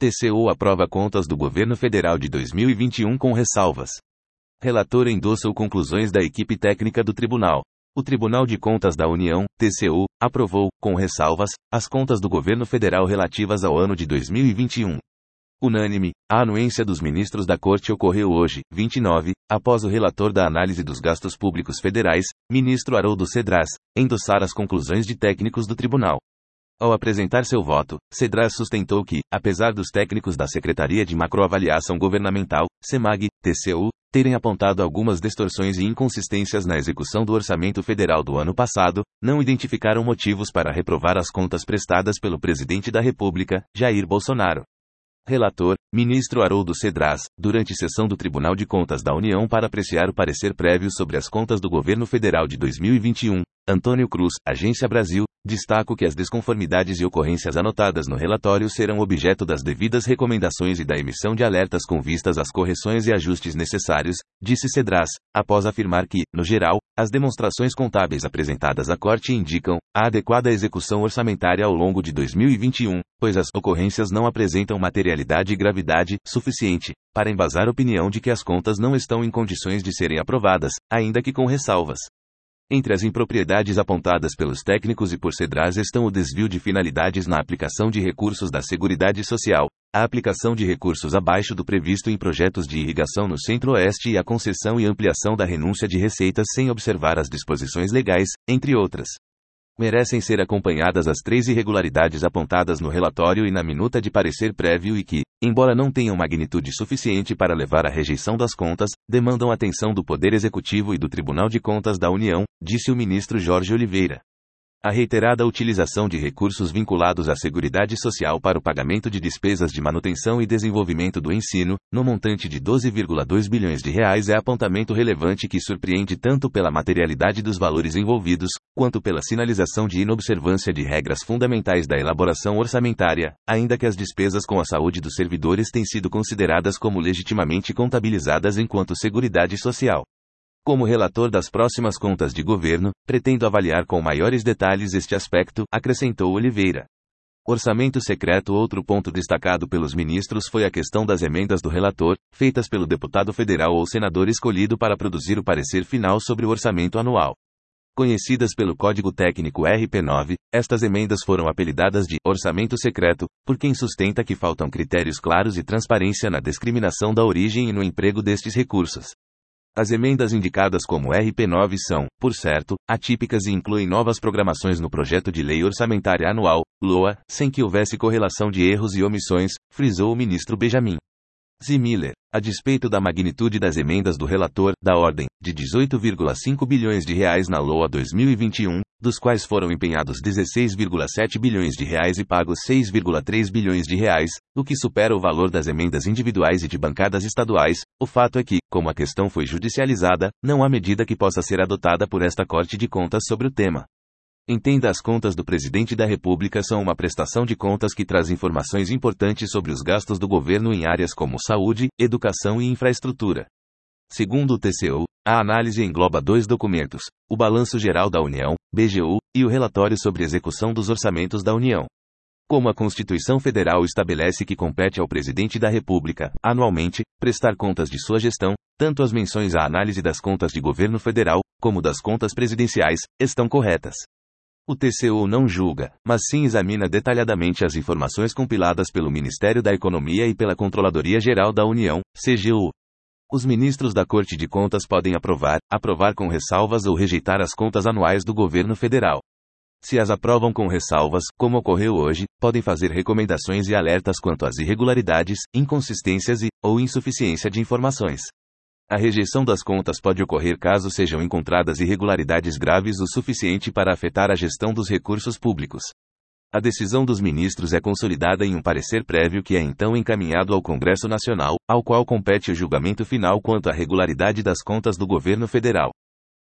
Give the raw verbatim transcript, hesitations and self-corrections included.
T C U aprova contas do governo federal de dois mil e vinte e um com ressalvas. Relator endossa as conclusões da equipe técnica do tribunal. O Tribunal de Contas da União, T C U, aprovou, com ressalvas, as contas do governo federal relativas ao ano de dois mil e vinte e um. Unânime, a anuência dos ministros da Corte ocorreu hoje, vinte e nove, após o relator da análise dos gastos públicos federais, ministro Haroldo Cedras, endossar as conclusões de técnicos do tribunal. Ao apresentar seu voto, Cedras sustentou que, apesar dos técnicos da Secretaria de Macroavaliação Governamental, SEMAG, T C U, terem apontado algumas distorções e inconsistências na execução do orçamento federal do ano passado, não identificaram motivos para reprovar as contas prestadas pelo presidente da República, Jair Bolsonaro. Relator, ministro Haroldo Cedras, durante sessão do Tribunal de Contas da União para apreciar o parecer prévio sobre as contas do governo federal de dois mil e vinte e um, Antônio Cruz, Agência Brasil, destaco que as desconformidades e ocorrências anotadas no relatório serão objeto das devidas recomendações e da emissão de alertas com vistas às correções e ajustes necessários, disse Cedras, após afirmar que, no geral, as demonstrações contábeis apresentadas à Corte indicam a adequada execução orçamentária ao longo de dois mil e vinte e um, pois as ocorrências não apresentam materialidade e gravidade suficiente para embasar a opinião de que as contas não estão em condições de serem aprovadas, ainda que com ressalvas. Entre as impropriedades apontadas pelos técnicos e por Cedras estão o desvio de finalidades na aplicação de recursos da Seguridade Social, a aplicação de recursos abaixo do previsto em projetos de irrigação no Centro-Oeste e a concessão e ampliação da renúncia de receitas sem observar as disposições legais, entre outras. Merecem ser acompanhadas as três irregularidades apontadas no relatório e na minuta de parecer prévio e que, embora não tenham magnitude suficiente para levar à rejeição das contas, demandam atenção do Poder Executivo e do Tribunal de Contas da União, disse o ministro Jorge Oliveira. A reiterada utilização de recursos vinculados à Seguridade Social para o pagamento de despesas de manutenção e desenvolvimento do ensino, no montante de doze vírgula dois bilhões de reais é apontamento relevante que surpreende tanto pela materialidade dos valores envolvidos, quanto pela sinalização de inobservância de regras fundamentais da elaboração orçamentária, ainda que as despesas com a saúde dos servidores tenham sido consideradas como legitimamente contabilizadas enquanto Seguridade Social. Como relator das próximas contas de governo, pretendo avaliar com maiores detalhes este aspecto, acrescentou Oliveira. Orçamento secreto. Outro ponto destacado pelos ministros foi a questão das emendas do relator, feitas pelo deputado federal ou senador escolhido para produzir o parecer final sobre o orçamento anual. Conhecidas pelo Código Técnico R P nove, estas emendas foram apelidadas de orçamento secreto, por quem sustenta que faltam critérios claros e transparência na discriminação da origem e no emprego destes recursos. As emendas indicadas como R P nove são, por certo, atípicas e incluem novas programações no projeto de lei orçamentária anual, L O A, sem que houvesse correlação de erros e omissões, frisou o ministro Benjamin Z. Miller. A despeito da magnitude das emendas do relator, da ordem de dezoito vírgula cinco bilhões de reais na L O A dois mil e vinte e um, dos quais foram empenhados dezesseis vírgula sete bilhões de reais e pagos seis vírgula três bilhões de reais, o que supera o valor das emendas individuais e de bancadas estaduais, o fato é que, como a questão foi judicializada, não há medida que possa ser adotada por esta Corte de Contas sobre o tema. Entenda, as contas do Presidente da República são uma prestação de contas que traz informações importantes sobre os gastos do governo em áreas como saúde, educação e infraestrutura. Segundo o T C U, a análise engloba dois documentos, o Balanço Geral da União, B G U, e o Relatório sobre Execução dos Orçamentos da União. Como a Constituição Federal estabelece que compete ao Presidente da República, anualmente, prestar contas de sua gestão, tanto as menções à análise das contas de governo federal, como das contas presidenciais, estão corretas. O T C U não julga, mas sim examina detalhadamente as informações compiladas pelo Ministério da Economia e pela Controladoria Geral da União, C G U. Os ministros da Corte de Contas podem aprovar, aprovar com ressalvas ou rejeitar as contas anuais do governo federal. Se as aprovam com ressalvas, como ocorreu hoje, podem fazer recomendações e alertas quanto às irregularidades, inconsistências e, ou insuficiência de informações. A rejeição das contas pode ocorrer caso sejam encontradas irregularidades graves o suficiente para afetar a gestão dos recursos públicos. A decisão dos ministros é consolidada em um parecer prévio que é então encaminhado ao Congresso Nacional, ao qual compete o julgamento final quanto à regularidade das contas do governo federal.